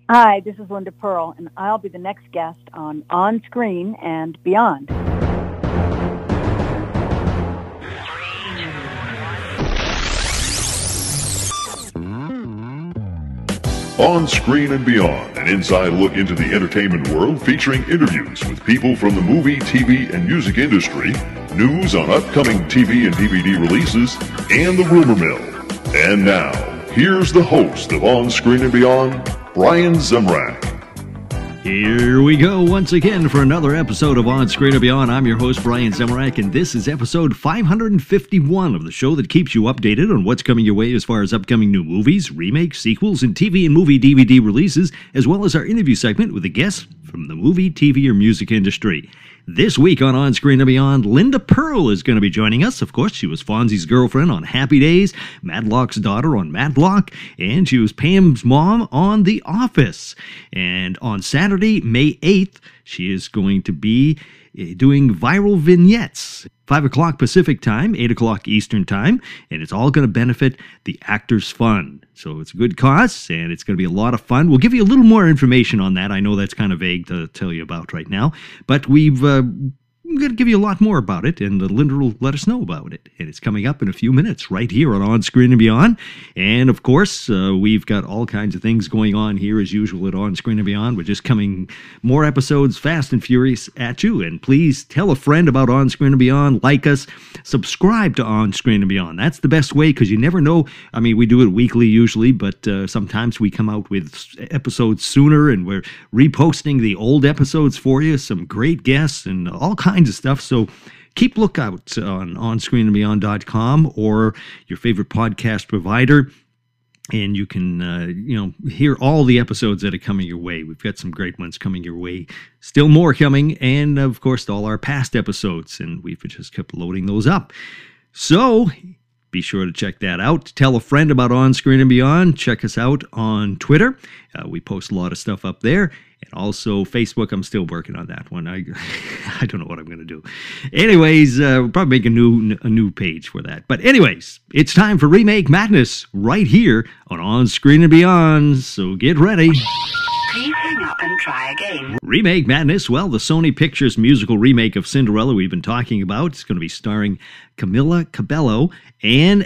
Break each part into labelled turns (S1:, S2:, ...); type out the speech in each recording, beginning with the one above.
S1: Hi, this is Linda Pearl, and I'll be the next guest On Screen and Beyond.
S2: On Screen and Beyond, an inside look into the entertainment world featuring interviews with people from the movie, TV, and music industry, news on upcoming TV and DVD releases, and the rumor mill. And now, here's the host of On Screen and Beyond, Brian Zemrak.
S3: Here we go once again for another episode of On Screen and Beyond. I'm your host, Brian Zemrak, and this is episode 551 of the show that keeps you updated on what's coming your way as far as upcoming new movies, remakes, sequels, and TV and movie DVD releases, as well as our interview segment with a guest from the movie, TV, or music industry. This week on Screen and Beyond, Linda Pearl is going to be joining us. Of course, she was Fonzie's girlfriend on Happy Days, Matlock's daughter on Matlock, and she was Pam's mom on The Office. And on Saturday, May 8th, she is going to be doing viral vignettes. 5 o'clock Pacific time, 8 o'clock Eastern time, and it's all going to benefit the Actors Fund. So it's a good cause, and it's going to be a lot of fun. We'll give you a little more information on that. I know that's kind of vague to tell you about right now, but I'm going to give you a lot more about it, and Linda will let us know about it. And it's coming up in a few minutes right here on Screen and Beyond. And, of course, we've got all kinds of things going on here as usual at On Screen and Beyond. We're just coming more episodes fast and furious at you. And please tell a friend about On Screen and Beyond. Like us. Subscribe to On Screen and Beyond. That's the best way, because you never know. I mean, we do it weekly usually, but sometimes we come out with episodes sooner, and we're reposting the old episodes for you. Some great guests and all kinds of stuff. So keep lookout on onscreenandbeyond.com or your favorite podcast provider, and you can hear all the episodes that are coming your way. We've got some great ones coming your way, still more coming, and of course all our past episodes, and we've just kept loading those up. So be sure to check that out. Tell a friend about On Screen and Beyond. Check us out on Twitter. We post a lot of stuff up there. And also Facebook. I'm still working on that one. I don't know what I'm going to do. Anyways, we'll probably make a new page for that. But anyways, it's time for Remake Madness right here on Screen and Beyond. So get ready.
S4: Please hang up and try again.
S3: Remake Madness, well, the Sony Pictures musical remake of Cinderella we've been talking about. It's going to be starring Camila Cabello, and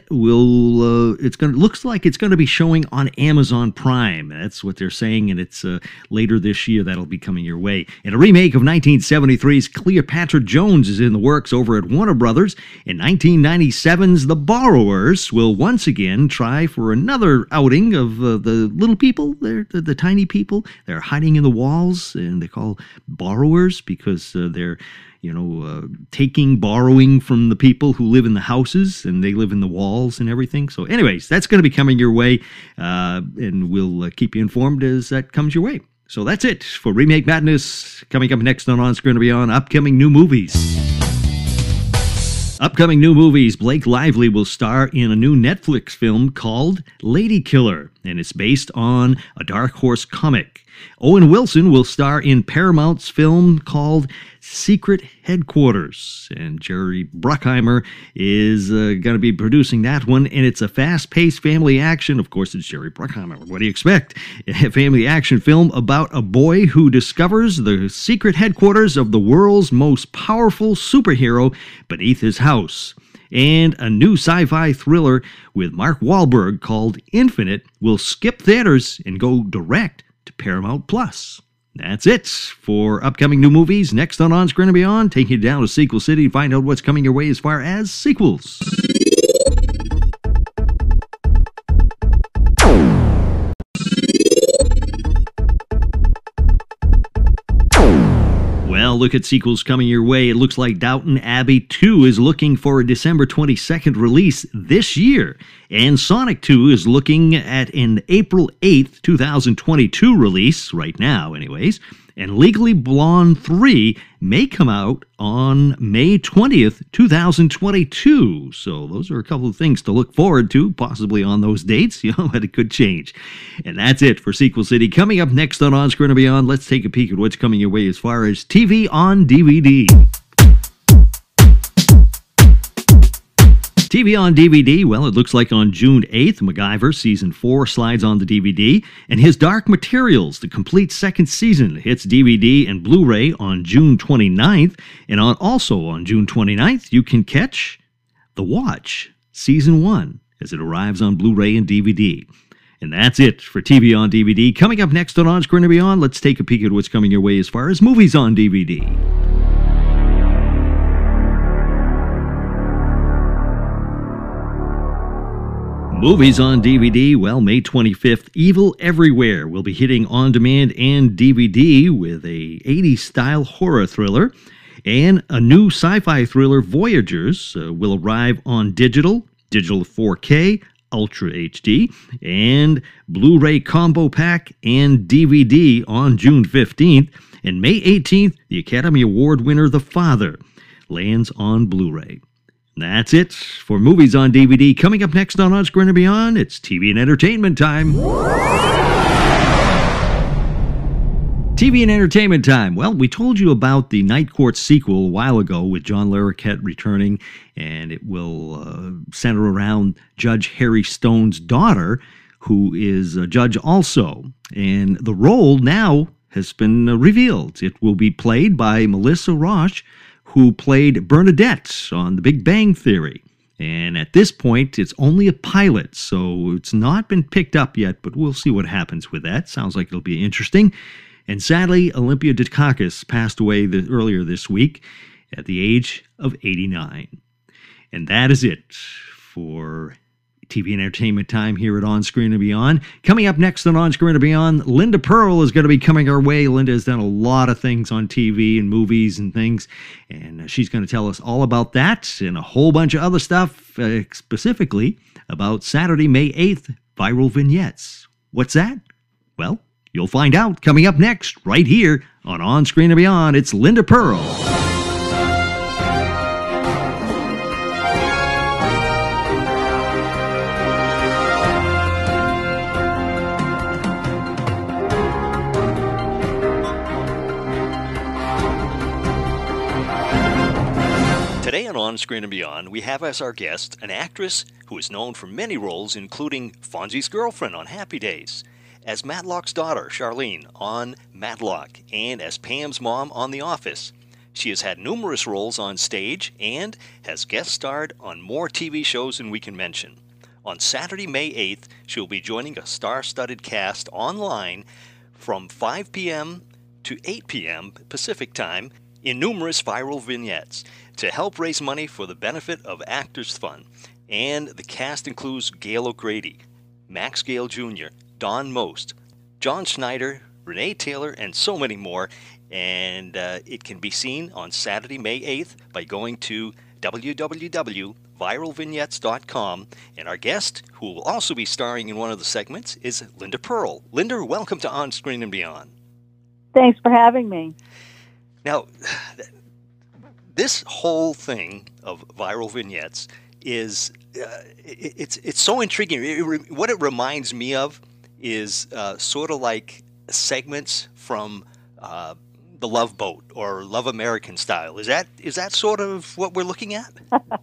S3: looks like it's going to be showing on Amazon Prime. That's what they're saying, and it's later this year that'll be coming your way. And a remake of 1973's Cleopatra Jones is in the works over at Warner Brothers. And 1997's The Borrowers will once again try for another outing of the little people, the tiny people. They're hiding in the walls, and they call borrowers because they're borrowing from the people who live in the houses, and they live in the walls and everything. So anyways, that's going to be coming your way, and we'll keep you informed as that comes your way. So that's it for Remake Madness. Coming up next on Screen and Beyond, upcoming new movies. Upcoming new movies, Blake Lively will star in a new Netflix film called Lady Killer, and it's based on a Dark Horse comic. Owen Wilson will star in Paramount's film called Secret Headquarters, and Jerry Bruckheimer is going to be producing that one, and it's a fast-paced family action. Of course, it's Jerry Bruckheimer. What do you expect? A family action film about a boy who discovers the secret headquarters of the world's most powerful superhero beneath his house. And a new sci-fi thriller with Mark Wahlberg called Infinite will skip theaters and go direct to Paramount Plus. That's it for upcoming new movies. Next on Screen and Beyond, taking you down to Sequel City to find out what's coming your way as far as sequels. Well, look at sequels coming your way. It looks like Downton Abbey 2 is looking for a December 22nd release this year. And Sonic 2 is looking at an April 8th, 2022 release, right now anyways. And Legally Blonde 3 may come out on May 20th, 2022. So those are a couple of things to look forward to, possibly on those dates, but it could change. And that's it for Sequel City. Coming up next on Screen and Beyond, let's take a peek at what's coming your way as far as TV on DVD. TV on DVD, well, it looks like on June 8th, MacGyver Season 4 slides on the DVD, and His Dark Materials, the complete second season, hits DVD and Blu-ray on June 29th, and also on June 29th, you can catch The Watch, Season 1, as it arrives on Blu-ray and DVD. And that's it for TV on DVD. Coming up next on Screen and Beyond, let's take a peek at what's coming your way as far as movies on DVD. Movies on DVD, well, May 25th, Evil Everywhere will be hitting on demand and DVD with a 80s-style horror thriller. And a new sci-fi thriller, Voyagers, will arrive on digital 4K, Ultra HD, and Blu-ray Combo Pack and DVD on June 15th. And May 18th, the Academy Award winner, The Father, lands on Blu-ray. That's it for movies on DVD. Coming up next on Screen and Beyond, it's TV and entertainment time. TV and entertainment time. Well, we told you about the Night Court sequel a while ago with John Larroquette returning, and it will center around Judge Harry Stone's daughter, who is a judge also. And the role now has been revealed. It will be played by Melissa Rauch, who played Bernadette on The Big Bang Theory. And at this point, it's only a pilot, so it's not been picked up yet, but we'll see what happens with that. Sounds like it'll be interesting. And sadly, Olympia Dukakis passed away earlier this week at the age of 89. And that is it for TV and entertainment time here at On Screen and Beyond. Coming up next on Screen and Beyond, Linda Pearl is going to be coming our way. Linda has done a lot of things on TV and movies and things, and she's going to tell us all about that and a whole bunch of other stuff, specifically about Saturday, May 8th, viral vignettes. What's that? Well, you'll find out coming up next, right here on Screen and Beyond. It's Linda Pearl.
S5: Today on Screen and Beyond, we have as our guest an actress who is known for many roles, including Fonzie's girlfriend on Happy Days, as Matlock's daughter, Charlene, on Matlock, and as Pam's mom on The Office. She has had numerous roles on stage and has guest starred on more TV shows than we can mention. On Saturday, May 8th, she will be joining a star-studded cast online from 5 p.m. to 8 p.m. Pacific Time in numerous viral vignettes to help raise money for the benefit of Actors Fund. And the cast includes Gail O'Grady, Max Gail Jr., Don Most, John Schneider, Renee Taylor, and so many more. And it can be seen on Saturday, May 8th by going to www.viralvignettes.com. And our guest, who will also be starring in one of the segments, is Linda Pearl. Linda, welcome to On Screen and Beyond.
S1: Thanks for having me.
S5: Now, this whole thing of viral vignettes is it's so intriguing. What it reminds me of is sort of like segments from The Love Boat or Love American Style. Is that sort of what we're looking at?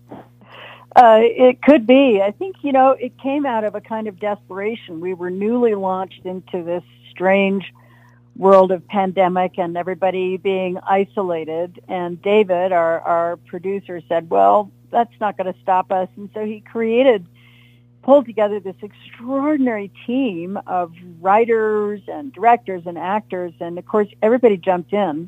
S1: It could be. I think, it came out of a kind of desperation. We were newly launched into this strange world of pandemic and everybody being isolated. And David, our producer, said, well, that's not going to stop us. And so he pulled together this extraordinary team of writers and directors and actors. And of course, everybody jumped in.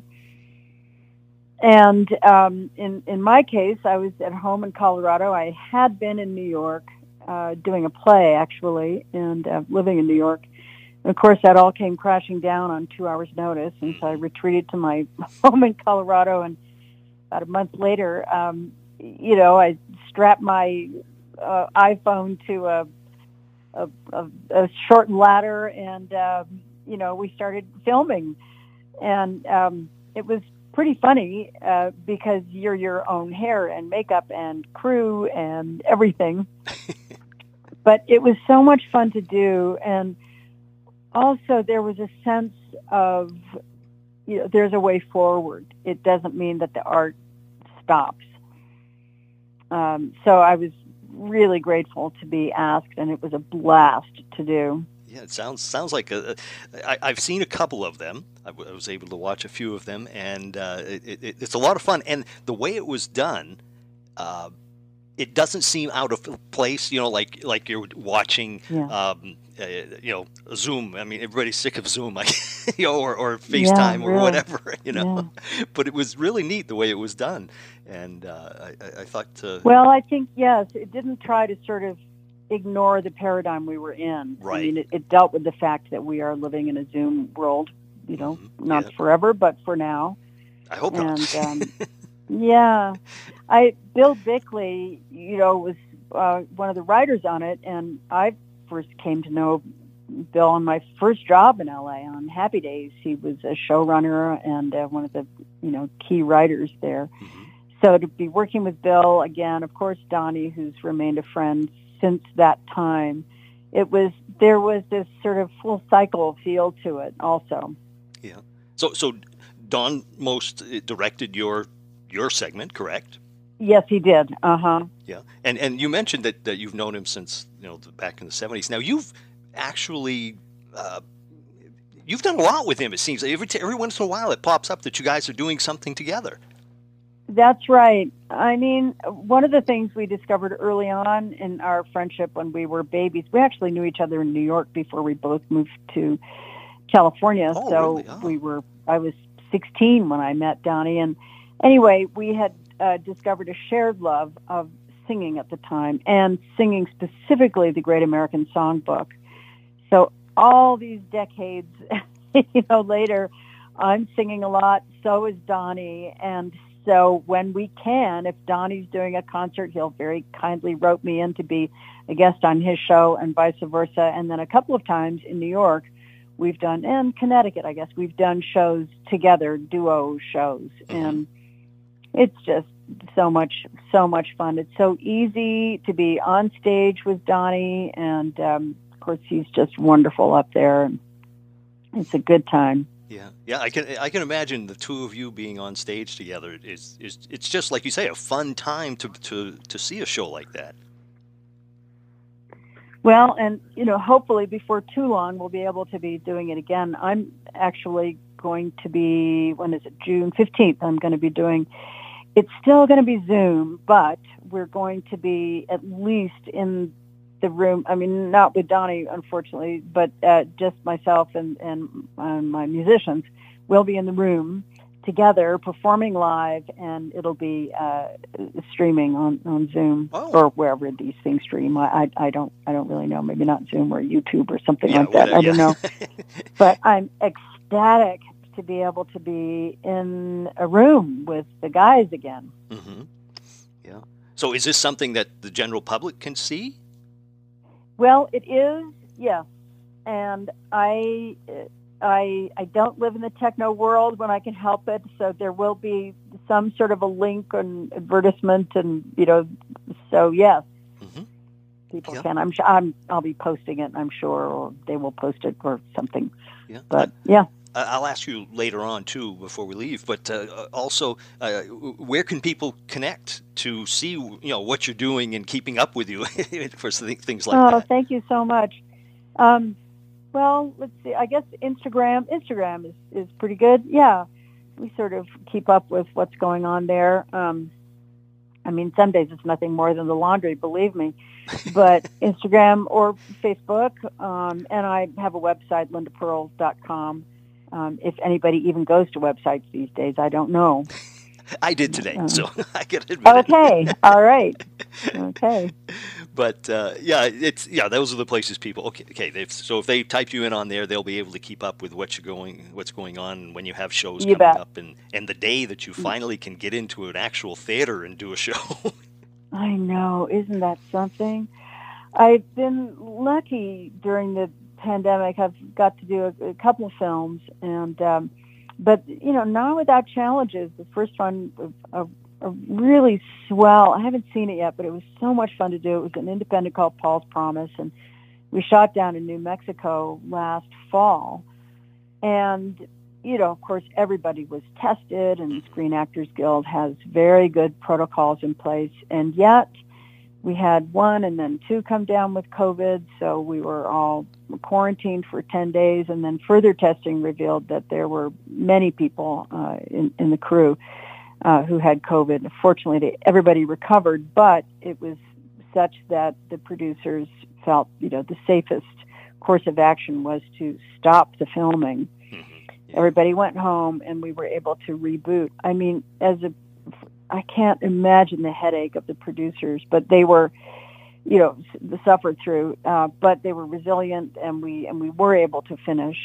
S1: And in my case, I was at home in Colorado. I had been in New York doing a play, actually, and living in New York. And of course, that all came crashing down on 2 hours' notice, and so I retreated to my home in Colorado. And about a month later, I strapped my iPhone to a short ladder, and we started filming. And it was pretty funny because you're your own hair and makeup and crew and everything. But it was so much fun to do, and also, there was a sense of, there's a way forward. It doesn't mean that the art stops. So I was really grateful to be asked, and it was a blast to do.
S5: Yeah, it sounds like I've seen a couple of them. I was able to watch a few of them, and it's a lot of fun. And the way it was done, it doesn't seem out of place. Like you're watching, Zoom. I mean, everybody's sick of Zoom, or FaceTime or whatever. But it was really neat the way it was done, and I thought.
S1: Well, I think yes, it didn't try to sort of ignore the paradigm we were in.
S5: Right.
S1: I mean, it dealt with the fact that we are living in a Zoom world, not forever, but for now.
S5: I hope not.
S1: Yeah. Bill Bickley, was one of the writers on it, and I first came to know Bill on my first job in LA on Happy Days. He was a showrunner and one of the, key writers there.
S5: Mm-hmm.
S1: So to be working with Bill again, of course, Donnie, who's remained a friend since that time, there was this sort of full cycle feel to it also.
S5: Yeah. So Don Most directed your segment, correct?
S1: Yes, he did. Uh-huh.
S5: Yeah. And you mentioned that you've known him since, back in the 70s. Now, you've actually you've done a lot with him, it seems. Every once in a while it pops up that you guys are doing something together.
S1: That's right. I mean, one of the things we discovered early on in our friendship when we were babies, we actually knew each other in New York before we both moved to California.
S5: Oh,
S1: so
S5: really? Oh.
S1: I was 16 when I met Donnie. And anyway, we had discovered a shared love of singing at the time, and singing specifically the Great American Songbook. So all these decades, later, I'm singing a lot, so is Donnie, and so when we can, if Donnie's doing a concert, he'll very kindly rope me in to be a guest on his show and vice versa. And then a couple of times in New York, we've done, and Connecticut, I guess, we've done shows together, duo shows. Mm-hmm. And it's just so much fun. It's so easy to be on stage with Donnie. And, of course, he's just wonderful up there. It's a good time.
S5: Yeah. I can imagine the two of you being on stage together. It's just like you say, a fun time to see a show like that.
S1: Well, and hopefully before too long we'll be able to be doing it again. I'm actually going to be, when is it, June 15th? I'm going to be doing. It's still going to be Zoom, but we're going to be at least in the room. I mean, not with Donnie, unfortunately, but just myself and my musicians will be in the room together performing live, and it'll be streaming on Zoom or wherever these things stream. I don't really know. Maybe not Zoom or YouTube or something like that. I don't know. But I'm ecstatic to be able to be in a room with the guys again.
S5: Mm-hmm. Yeah. So is this something that the general public can see?
S1: Well, it is, yes. And I don't live in the techno world when I can help it, so there will be some sort of a link and advertisement, and so yes, mm-hmm. People can. I'm sure I'll be posting it. I'm sure, or they will post it or something.
S5: Yeah,
S1: but yeah.
S5: I'll ask you later on, too, before we leave, but also, where can people connect to see, what you're doing and keeping up with you for things like that?
S1: Oh, thank you so much. Well, let's see. I guess Instagram is pretty good. Yeah, we sort of keep up with what's going on there. I mean, some days it's nothing more than the laundry, believe me. But Instagram or Facebook, and I have a website, lindapearl.com. If anybody even goes to websites these days, I don't know.
S5: I did today, so I can admit
S1: okay. All right. Okay.
S5: But those are the places people. Okay. So if they type you in on there, they'll be able to keep up with what's going on when you have shows coming up, and the day that you finally can get into an actual theater and do a show.
S1: I know, isn't that something? I've been lucky during the pandemic. I've got to do a couple of films, and but not without challenges. The first one, a really swell. I haven't seen it yet, but it was so much fun to do. It was an independent called Paul's Promise, and we shot down in New Mexico last fall. And of course, everybody was tested, and the Screen Actors Guild has very good protocols in place. And yet, we had one and then two come down with COVID, so we were all quarantined for 10 days, and then further testing revealed that there were many people in the crew who had COVID. Fortunately, everybody recovered, but it was such that the producers felt, the safest course of action was to stop the filming. Yeah. Everybody went home, and we were able to reboot. I mean, I can't imagine the headache of the producers, but they were, suffered through, but they were resilient, and we were able to finish.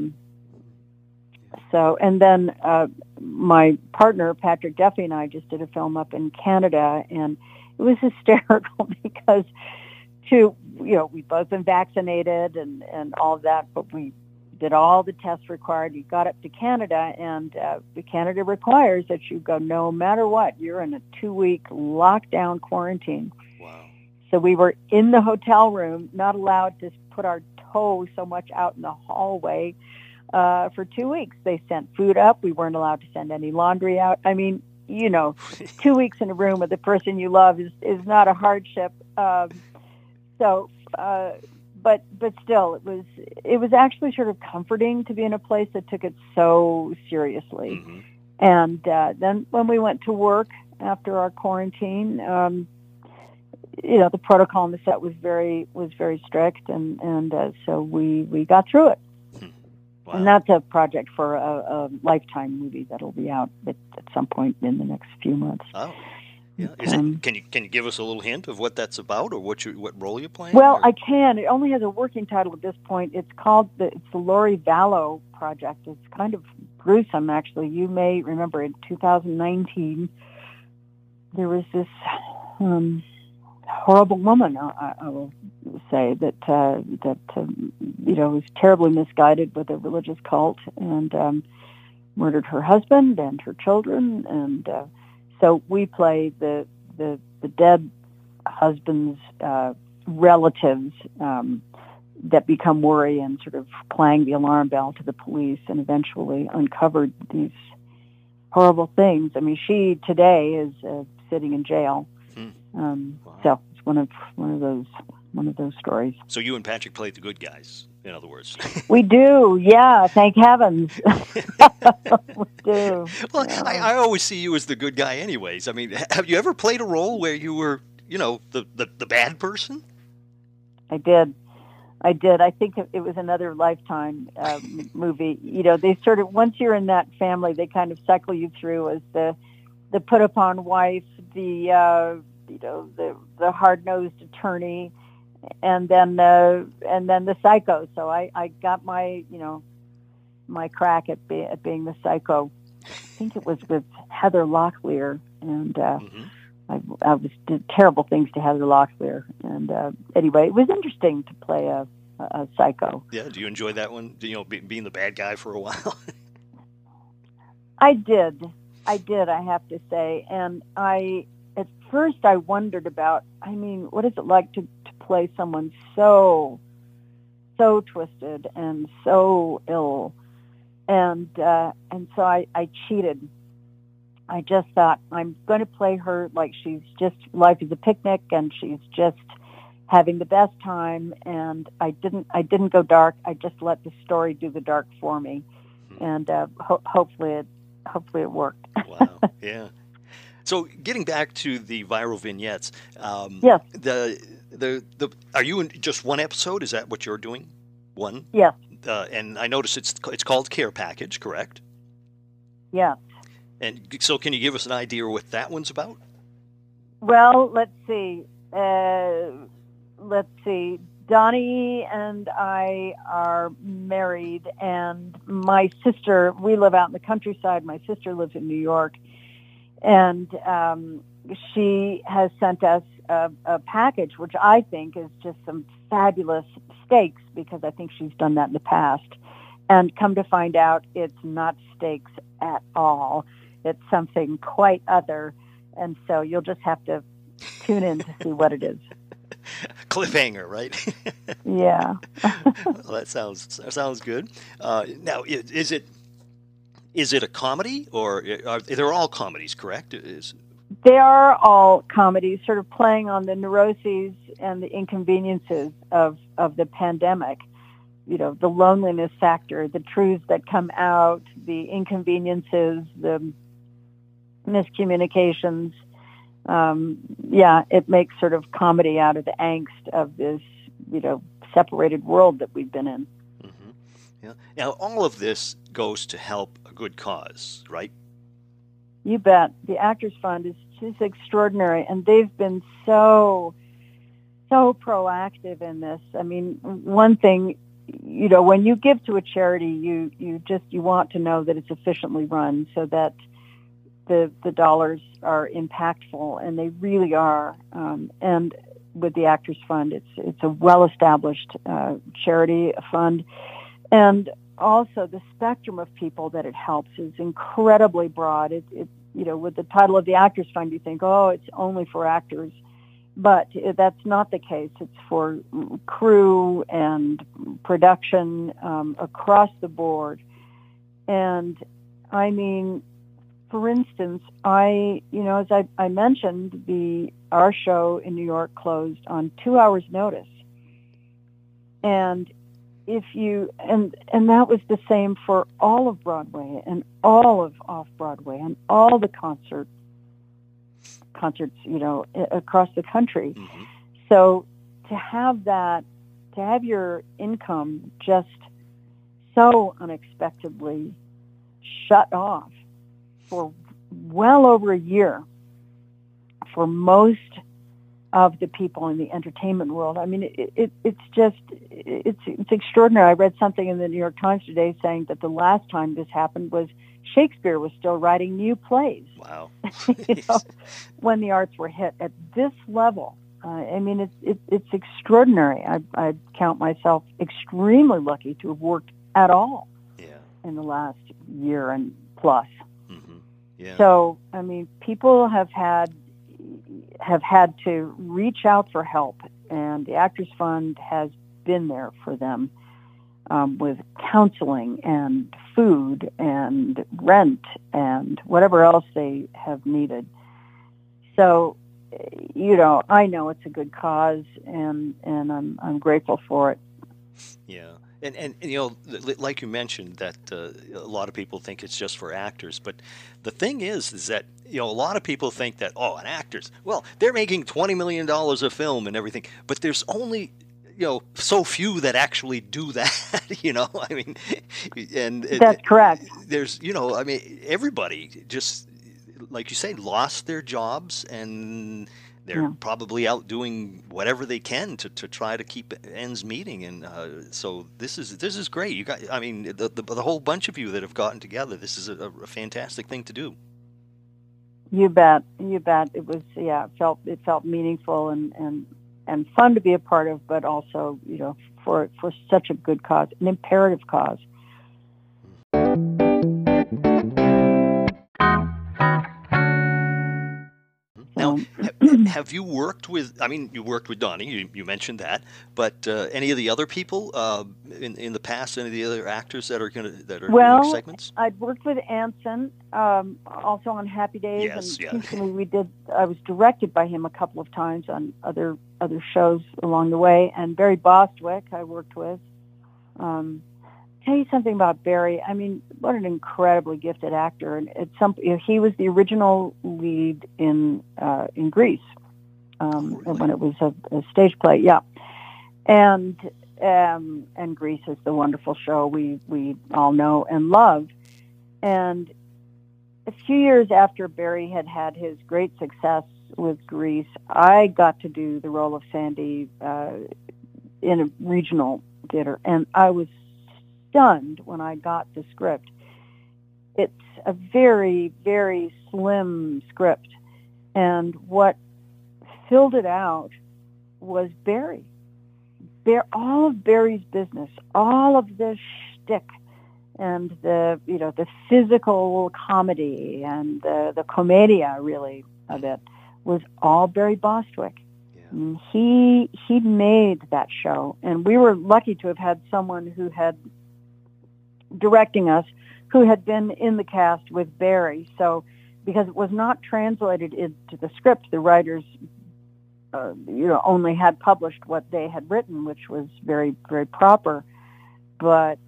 S1: And then my partner, Patrick Duffy, and I just did a film up in Canada, and it was hysterical because we've both been vaccinated and all of that, but we did all the tests required. You got up to Canada, and Canada requires that you go no matter what. You're in a 2-week lockdown quarantine.
S5: Wow.
S1: So we were in the hotel room, not allowed to put our toe so much out in the hallway for 2 weeks. They sent food up. We weren't allowed to send any laundry out. I mean, 2 weeks in a room with the person you love is not a hardship. But still, it was actually sort of comforting to be in a place that took it so seriously.
S5: Mm-hmm.
S1: And then when we went to work after our quarantine, the protocol on the set was very strict, and so we got through it.
S5: Wow.
S1: And that's a project for a Lifetime movie that'll be out at some point in the next few months.
S5: Oh. Yeah. Can you give us a little hint of what that's about, or what role you're playing?
S1: Well, I can. It only has a working title at this point. It's called the Lori Vallow Project. It's kind of gruesome, actually. You may remember in 2019 there was this horrible woman. I will say that was terribly misguided with a religious cult and murdered her husband and her children, and so we play the dead husband's relatives that become worried and sort of clang the alarm bell to the police, and eventually uncovered these horrible things. I mean, she today is sitting in jail.
S5: Wow.
S1: So it's one of those stories.
S5: So you and Patrick played the good guys, in other words.
S1: We do, yeah. Thank heavens. We do.
S5: Well,
S1: yeah.
S5: I always see you as the good guy, anyways. I mean, have you ever played a role where you were, the bad person?
S1: I did. I think it was another Lifetime movie. They sort of, once you're in that family, they kind of cycle you through as the put upon wife, the hard-nosed attorney, and then the psycho. So I got my crack at being the psycho. I think it was with Heather Locklear, and I did terrible things to Heather Locklear. And anyway, it was interesting to play a psycho.
S5: Yeah. Do you enjoy that one? Being the bad guy for a while?
S1: I did. I have to say, and at first I wondered about, what is it like to play someone so twisted and so ill, and so I cheated. I just thought, I'm going to play her like she's just, life is a picnic and she's just having the best time, and I didn't go dark. I just let the story do the dark for me, and hopefully it worked.
S5: Wow. Yeah. So getting back to the viral vignettes,
S1: yes.
S5: Are you in just one episode? Is that what you're doing? One?
S1: Yes.
S5: And I notice it's called Care Package, correct?
S1: Yeah.
S5: And so can you give us an idea of what that one's about?
S1: Well, let's see. Donnie and I are married, and my sister, we live out in the countryside. My sister lives in New York, and she has sent us a package, which I think is just some fabulous steaks, because I think she's done that in the past. And come to find out, it's not steaks at all. It's something quite other. And so you'll just have to tune in to see what it is.
S5: Cliffhanger, right?
S1: Yeah.
S5: Well, that sounds good. Now, is it a comedy, or they're all comedies, correct?
S1: They are all comedies, sort of playing on the neuroses and the inconveniences of the pandemic. The loneliness factor, the truths that come out, the inconveniences, the miscommunications. It makes sort of comedy out of the angst of this, separated world that we've been in.
S5: Mm-hmm. Yeah. Now, all of this goes to help a good cause, right?
S1: You bet. The Actors Fund is just extraordinary, and they've been so proactive in this. I mean, one thing, when you give to a charity, you want to know that it's efficiently run, so that the dollars are impactful, and they really are. And with the Actors Fund, it's a well-established charity fund, and also the spectrum of people that it helps is incredibly broad. With the title of the Actors Fund, you think, oh, it's only for actors. But that's not the case. It's for crew and production across the board. And I mean, for instance, as I mentioned, our show in New York closed on 2 hours' notice. And and that was the same for all of Broadway and all of off-Broadway and all the concerts, across the country.
S5: Mm-hmm.
S1: So to have your income just so unexpectedly shut off for well over a year for most of the people in the entertainment world. I mean, it's extraordinary. I read something in the New York Times today saying that the last time this happened was Shakespeare was still writing new plays.
S5: Wow.
S1: When the arts were hit at this level. I mean, it's extraordinary. I count myself extremely lucky to have worked at all in the last year and plus.
S5: Mm-hmm. Yeah.
S1: So, I mean, people have had to reach out for help, and the Actors Fund has been there for them with counseling and food and rent and whatever else they have needed. So, I know it's a good cause, and I'm grateful for it.
S5: Yeah. And like you mentioned, that a lot of people think it's just for actors. But the thing is that, a lot of people think that, an actors, well, they're making $20 million a film and everything. But there's only, so few that actually do that, I mean. And
S1: that's correct.
S5: There's, I mean, everybody just, like you say, lost their jobs, and they're probably out doing whatever they can to try to keep ends meeting, and so this is great. You got, I mean, the whole bunch of you that have gotten together. This is a fantastic thing to do.
S1: You bet. It was it felt meaningful and fun to be a part of, but also for such a good cause, an imperative cause.
S5: Now, have you worked with, I mean, you worked with Donnie, you mentioned that, but any of the other people in the past, any of the other actors that are doing segments?
S1: I'd worked with Anson, also on Happy Days.
S5: Yes,
S1: and I was directed by him a couple of times on other shows along the way, and Barry Bostwick I worked with. Tell you something about Barry. I mean, what an incredibly gifted actor, and he was the original lead in Grease, when it was a stage play. Yeah, and Grease is the wonderful show we all know and love. And a few years after Barry had his great success with Grease, I got to do the role of Sandy in a regional theater, and I was stunned when I got the script. It's a very, very slim script, and what filled it out was Barry. All of Barry's business, all of the shtick, and the physical comedy and the commedia really of it was all Barry Bostwick. Yeah. He made that show, and we were lucky to have had someone who had directing us who had been in the cast with Barry. So because it was not translated into the script. The writers, only had published what they had written, which was very, very proper. But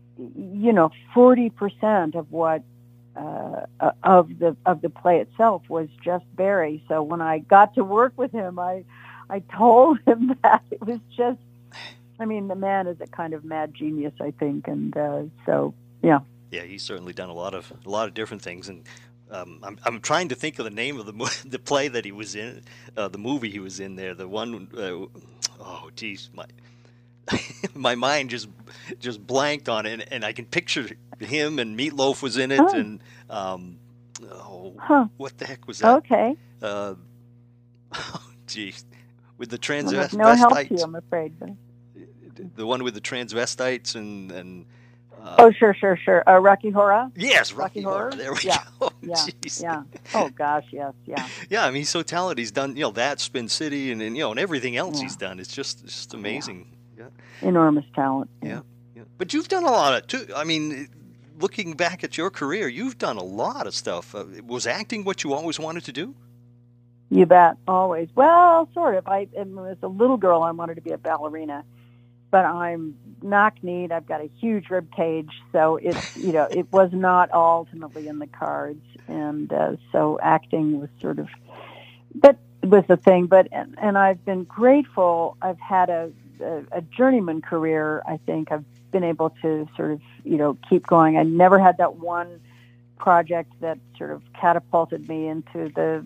S1: 40% of what of the play itself was just Barry. So when I got to work with him, I told him that it was just. I mean, the man is a kind of mad genius, I think, and so yeah.
S5: Yeah, he's certainly done a lot of different things, and I'm trying to think of the name of the play that he was in, the movie he was in there, the one. Oh, geez, my mind just blanked on it, and I can picture him, and Meatloaf was in it, and what the heck was that?
S1: Okay.
S5: Oh, geez, with the transvestites.
S1: No help to you, I'm afraid. But...
S5: The one with the transvestites and
S1: sure. Rocky Horror?
S5: Yes, Rocky Horror. There we go.
S1: Yeah.
S5: Jeez.
S1: Yeah. Oh gosh, yes, yeah.
S5: Yeah, I mean, he's so talented. He's done, that Spin City and everything else he's done. It's just amazing. Yeah.
S1: Enormous talent.
S5: Yeah. But you've done a lot of too. I mean, looking back at your career, you've done a lot of stuff. Was acting what you always wanted to do?
S1: You bet, always. Well, sort of. As a little girl, I wanted to be a ballerina. But I'm knock-kneed. I've got a huge rib cage, so it's it was not ultimately in the cards, and so acting was sort of that was the thing. But and I've been grateful. I've had a journeyman career. I think I've been able to sort of keep going. I never had that one project that sort of catapulted me into the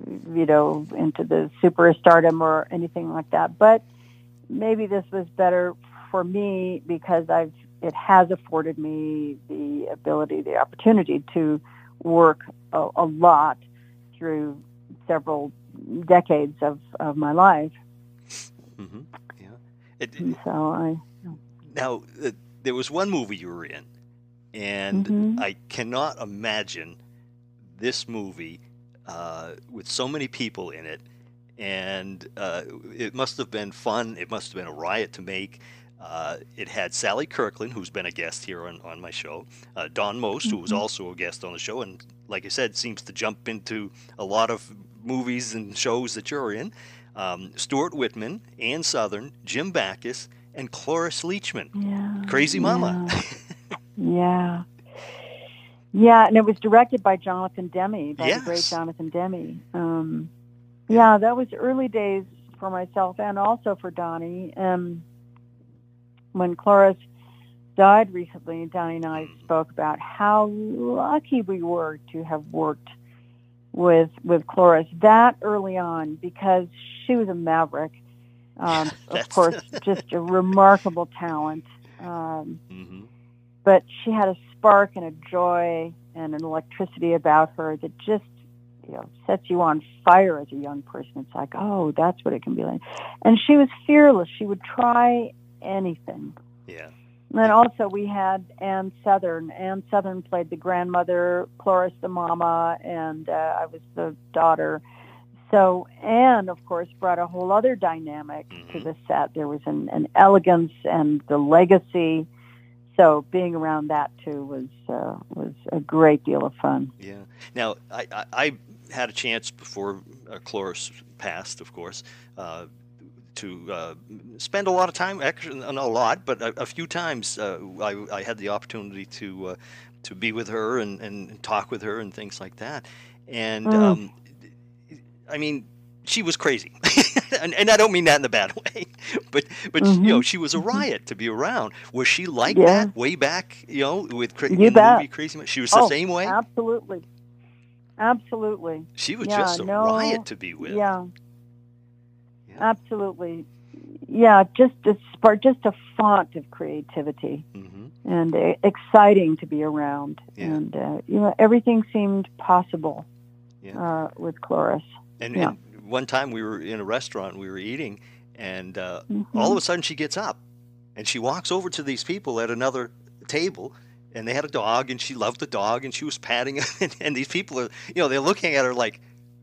S1: superstardom or anything like that, but. Maybe this was better for me because it has afforded me the ability, the opportunity to work a lot through several decades of my life.
S5: Mm-hmm. Yeah. Now, there was one movie you were in, and I cannot imagine this movie with so many people in it. And it must have been fun. It must have been a riot to make. It had Sally Kirkland, who's been a guest here on my show, Don Most, who was also a guest on the show, and like I said, seems to jump into a lot of movies and shows that you're in. Stuart Whitman, Ann Sothern, Jim Backus, and Cloris Leachman.
S1: Yeah,
S5: Crazy Mama.
S1: Yeah. Yeah, and it was directed by Jonathan Demme, the great Jonathan Demme. Yeah, that was early days for myself and also for Donnie. When Cloris died recently, Donnie and I spoke about how lucky we were to have worked with Cloris that early on because she was a maverick. Of course, just a remarkable talent. But she had a spark and a joy and an electricity about her that just sets you on fire as a young person. It's like, oh, that's what it can be like. And she was fearless. She would try anything.
S5: Yeah.
S1: And then also we had Ann Sothern. Ann Sothern played the grandmother, Cloris the mama, and I was the daughter. So Ann, of course, brought a whole other dynamic to the set. There was an elegance and the legacy. So being around that too was a great deal of fun.
S5: Yeah. Now I had a chance before Cloris passed, of course, to spend a lot of time. Actually, not a lot, but a few times I had the opportunity to be with her and talk with her and things like that. And I mean, she was crazy. and I don't mean that in a bad way, but she was a riot to be around. Was she like that way back, with the movie Crazy? She was the same way?
S1: Absolutely.
S5: She was just a riot to be with.
S1: Yeah. Absolutely. Yeah, just a font of creativity and exciting to be around. Yeah. And, everything seemed possible with Cloris.
S5: And one time we were in a restaurant, we were eating, and all of a sudden she gets up and she walks over to these people at another table, and they had a dog, and she loved the dog, and she was patting him, and these people are, they're looking at her like,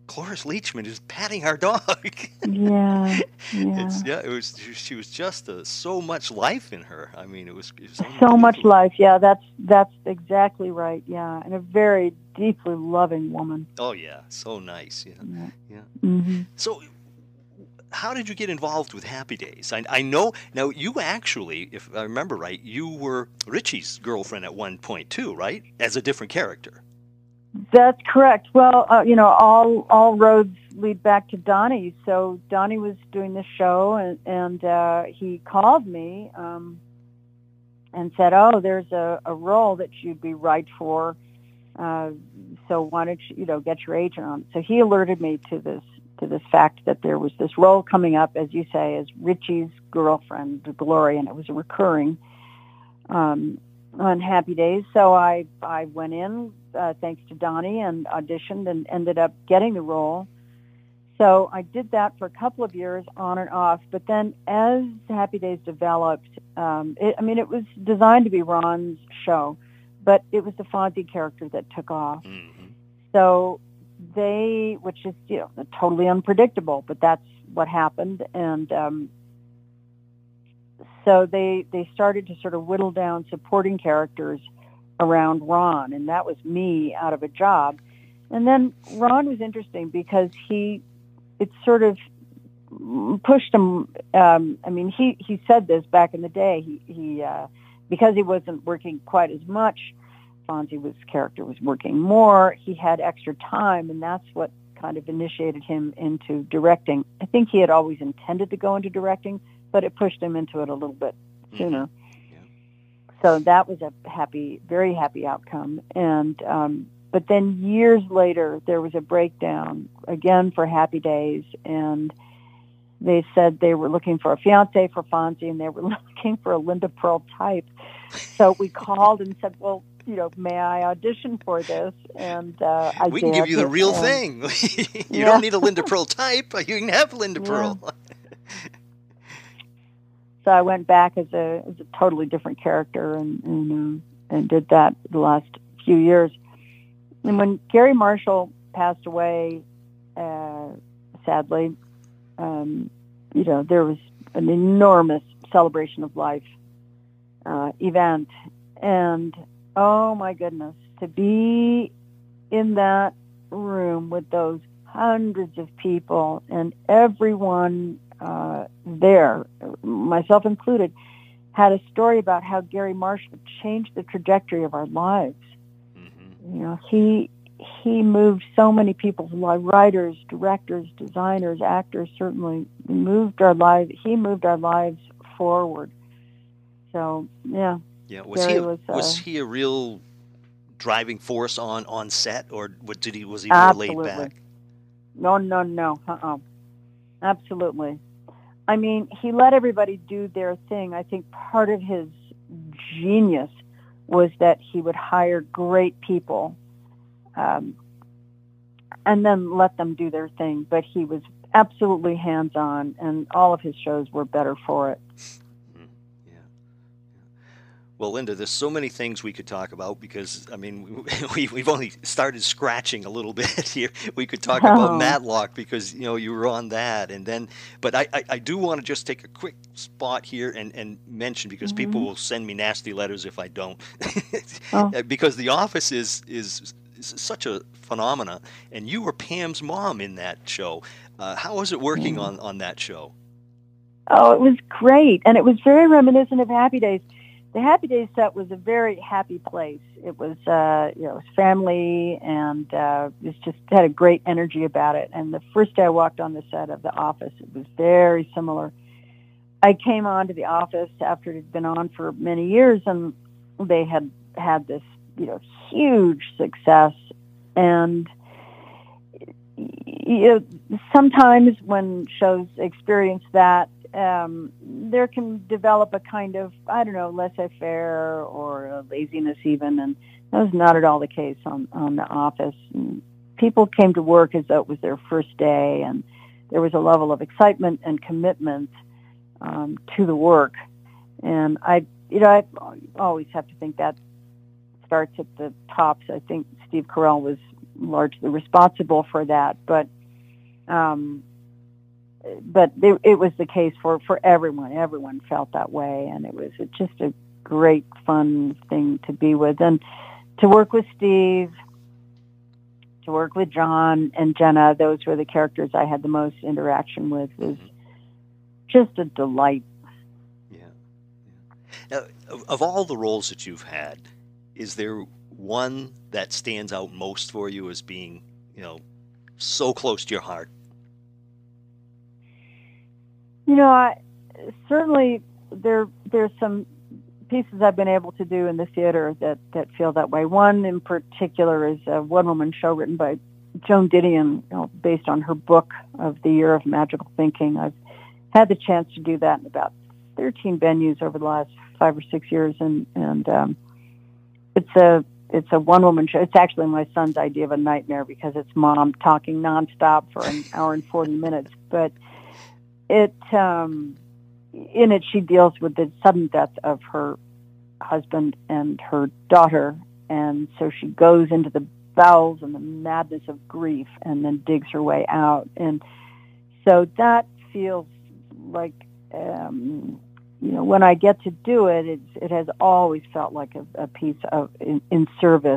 S5: Cloris Leachman is patting our dog.
S1: Yeah,
S5: She was just so much life in her. I mean, it was
S1: so much
S5: unbelievable.
S1: life. Yeah, that's exactly right. Yeah, and a very deeply loving woman.
S5: Oh yeah, so nice. Yeah, yeah.
S1: Mm-hmm.
S5: So, how did you get involved with Happy Days? I know now you actually, if I remember right, you were Richie's girlfriend at one point too, right? As a different character.
S1: That's correct. Well, all roads lead back to Donnie. So Donnie was doing this show, and he called me and said, "Oh, there's a role that you'd be right for. So why don't you get your agent on?" So he alerted me to this fact that there was this role coming up, as you say, as Richie's girlfriend, Gloria, and it was a recurring on Happy Days. So I went in. Thanks to Donnie, and auditioned and ended up getting the role. So I did that for a couple of years on and off. But then as Happy Days developed, it was designed to be Ron's show, but it was the Fonzie character that took off.
S5: Mm-hmm.
S1: So which is totally unpredictable, but that's what happened. And so they started to sort of whittle down supporting characters around Ron, and that was me out of a job. And then Ron was interesting because it sort of pushed him. He said this back in the day. He because he wasn't working quite as much, Fonzie's character was working more. He had extra time, and that's what kind of initiated him into directing. I think he had always intended to go into directing, but it pushed him into it a little bit sooner. So that was a very happy outcome. And but then years later, there was a breakdown again for Happy Days, and they said they were looking for a fiance for Fonzie, and they were looking for a Linda Pearl type. So we called and said, "Well, may I audition for this?" And I
S5: we can give you the real thing. You don't need a Linda Pearl type. You can have Linda Pearl.
S1: So I went back as a totally different character and did that the last few years. And when Gary Marshall passed away, sadly, there was an enormous celebration of life event. And oh my goodness, to be in that room with those hundreds of people and everyone there, myself included, had a story about how Gary Marshall changed the trajectory of our lives. Mm-hmm. He moved so many people's lives, writers, directors, designers, actors, certainly. He moved our lives forward. So, yeah.
S5: Yeah, was he a real driving force on set, or was he more laid back?
S1: No. Absolutely. I mean, he let everybody do their thing. I think part of his genius was that he would hire great people and then let them do their thing. But he was absolutely hands-on, and all of his shows were better for it.
S5: Well, Linda, there's so many things we could talk about because, I mean, we've only started scratching a little bit here. We could talk about Matlock because, you were on that. And then, but I do want to just take a quick spot here and mention, because mm-hmm. people will send me nasty letters if I don't, because The Office is such a phenomena. And you were Pam's mom in that show. How was it working on that show?
S1: Oh, it was great. And it was very reminiscent of Happy Days. The Happy Days set was a very happy place. It was, it was family, and it just had a great energy about it. And the first day I walked on the set of The Office, it was very similar. I came on to The Office after it had been on for many years, and they had this, huge success. And sometimes when shows experience that, there can develop a kind of, laissez-faire or laziness even, and that was not at all the case on The Office. And people came to work as though it was their first day, and there was a level of excitement and commitment to the work. And I always have to think that starts at the tops. I think Steve Carell was largely responsible for that, but But it was the case for everyone. Everyone felt that way, and it was just a great, fun thing to be with. And to work with Steve, to work with John and Jenna, those were the characters I had the most interaction with. It was just a delight.
S5: Yeah. Now, of all the roles that you've had, is there one that stands out most for you as being, so close to your heart?
S1: Certainly there's some pieces I've been able to do in the theater that feel that way. One in particular is a one-woman show written by Joan Didion, based on her book of the Year of Magical Thinking. I've had the chance to do that in about 13 venues over the last 5 or 6 years, and it's a one-woman show. It's actually my son's idea of a nightmare because it's mom talking nonstop for an hour and 40 minutes. But in it, she deals with the sudden death of her husband and her daughter, and so she goes into the bowels and the madness of grief and then digs her way out. And so that feels like, when I get to do it, it has always felt like a piece of in service,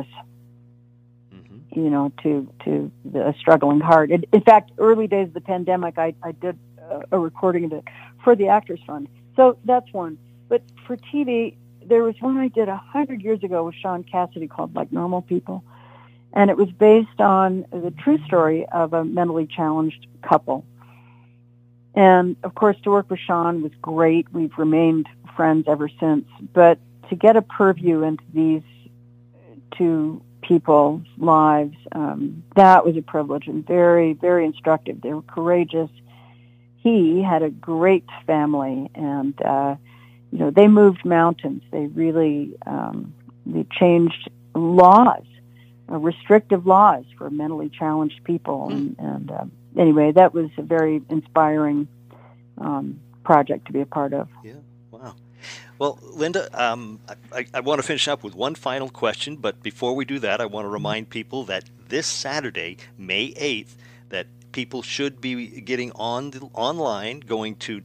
S1: to the struggling heart. In fact, early days of the pandemic, I did a recording of it for the Actors Fund. So that's one. But for TV, there was one I did 100 years ago with Sean Cassidy called Like Normal People. And it was based on the true story of a mentally challenged couple. And, of course, to work with Sean was great. We've remained friends ever since. But to get a purview into these two people's lives, that was a privilege and very, very instructive. They were courageous. He had a great family, and they moved mountains. They really they changed laws, restrictive laws for mentally challenged people. And anyway, that was a very inspiring project to be a part of.
S5: Yeah, wow. Well, Linda, I want to finish up with one final question, but before we do that, I want to remind people that this Saturday, May 8th, that people should be getting online, going to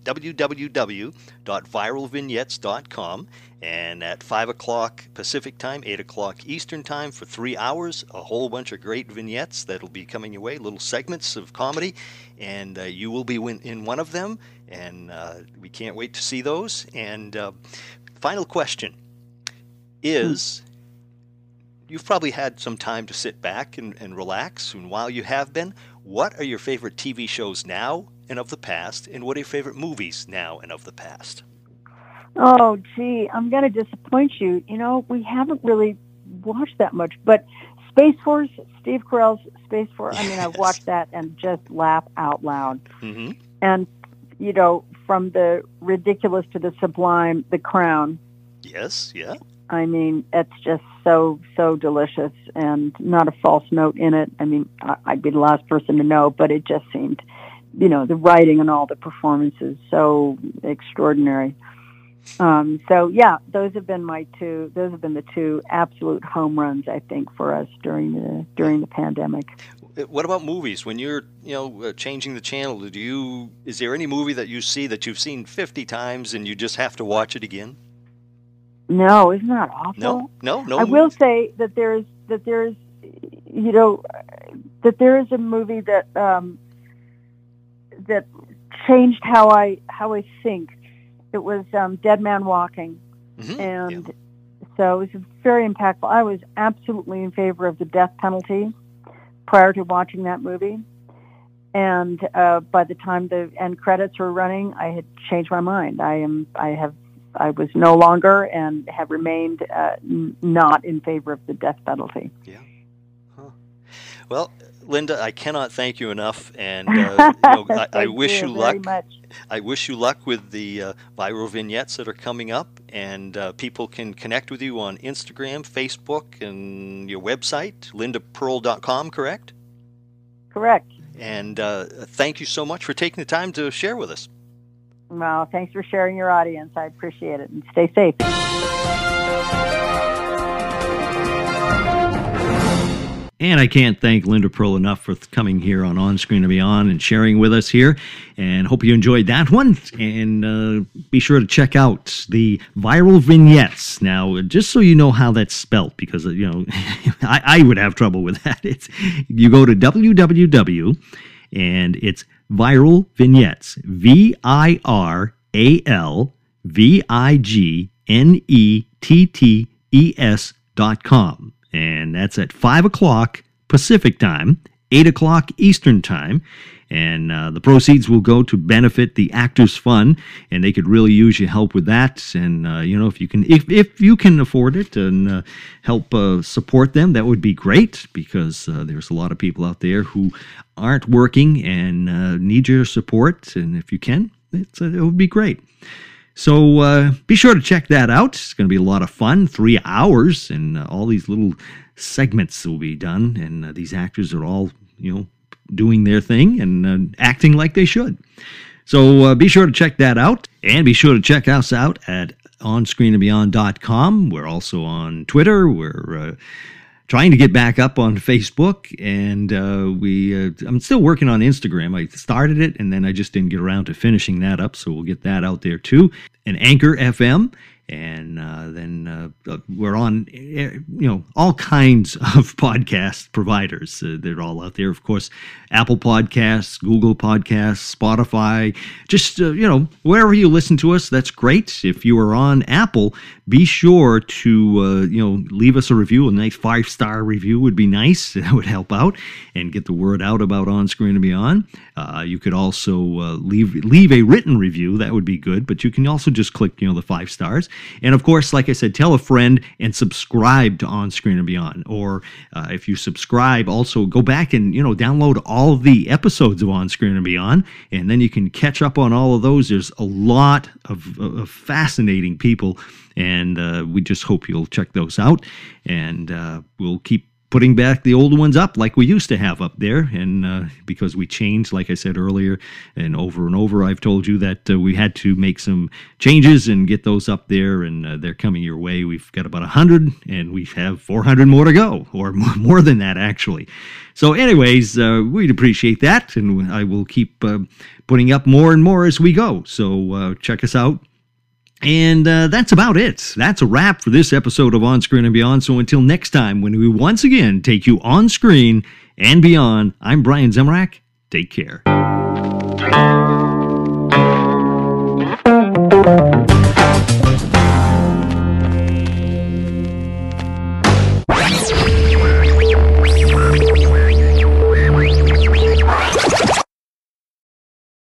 S5: www.viralvignettes.com, and at 5 o'clock Pacific time, 8 o'clock Eastern time, for 3 hours, a whole bunch of great vignettes that'll be coming your way, little segments of comedy, and you will be in one of them, and we can't wait to see those. And final question is, you've probably had some time to sit back and relax, and while you have been, what are your favorite TV shows now and of the past, and what are your favorite movies now and of the past?
S1: Oh, gee, I'm going to disappoint you. We haven't really watched that much, but Space Force, Steve Carell's Space Force, I've watched that and just laugh out loud. Mm-hmm. And, from the ridiculous to the sublime, The Crown.
S5: Yes, yeah.
S1: It's just so delicious and not a false note in it. I'd be the last person to know, but it just seemed, the writing and all the performances so extraordinary. So yeah, those have been the two absolute home runs, I think, for us during the pandemic.
S5: What about movies? When you're, changing the channel, is there any movie that you see that you've seen 50 times and you just have to watch it again?
S1: No, isn't that awful?
S5: No.
S1: I will say that there's a movie that that changed how I think. It was Dead Man Walking, and so it was very impactful. I was absolutely in favor of the death penalty prior to watching that movie, and by the time the end credits were running, I had changed my mind. I was no longer and have remained not in favor of the death penalty.
S5: Yeah. Huh. Well, Linda, I cannot thank you enough, and I wish you luck. I wish you luck with the viral vignettes that are coming up, and people can connect with you on Instagram, Facebook, and your website, lindapearl.com, correct?
S1: Correct.
S5: And thank you so much for taking the time to share with us.
S1: Well, thanks for sharing your audience. I appreciate it, and stay safe.
S3: And I can't thank Linda Pearl enough for coming here on Screen and Beyond and sharing with us here. And hope you enjoyed that one. And be sure to check out the Viral Vignettes. Now, just so you know how that's spelt, because, I would have trouble with that. You go to www, and it's Viral Vignettes, VIRALVIGNETTES.com. And that's at 5 o'clock Pacific time, 8 o'clock Eastern time. And the proceeds will go to benefit the Actors Fund, and they could really use your help with that. And if you can afford it and help support them, that would be great, because there's a lot of people out there who aren't working and need your support. And if you can, it would be great. So be sure to check that out. It's going to be a lot of fun, 3 hours, and all these little segments will be done. And these actors are all, doing their thing and acting like they should. So be sure to check that out. And be sure to check us out at onscreenandbeyond.com. We're also on Twitter. We're trying to get back up on Facebook, and I'm still working on Instagram. I started it, and then I just didn't get around to finishing that up, so we'll get that out there too. And Anchor FM, and then we're on, all kinds of podcast providers. They're all out there, of course. Apple Podcasts, Google Podcasts, Spotify, just, wherever you listen to us, that's great. If you are on Apple, be sure to, leave us a review. A nice 5-star review would be nice. That would help out and get the word out about On Screen and Beyond. You could also leave a written review. That would be good. But you can also just click, the 5 stars. And, of course, like I said, tell a friend and subscribe to On Screen and Beyond. Or if you subscribe, also go back and, download all of the episodes of On Screen and Beyond. And then you can catch up on all of those. There's a lot of fascinating people. And we just hope you'll check those out. And we'll keep putting back the old ones up like we used to have up there. And because we changed, like I said earlier, and over, I've told you that we had to make some changes and get those up there. And they're coming your way. We've got about 100, and we have 400 more to go, or more than that, actually. So anyways, we'd appreciate that. And I will keep putting up more and more as we go. So check us out. And that's about it. That's a wrap for this episode of On Screen and Beyond. So until next time, when we once again take you on screen and beyond, I'm Brian Zemrak. Take care.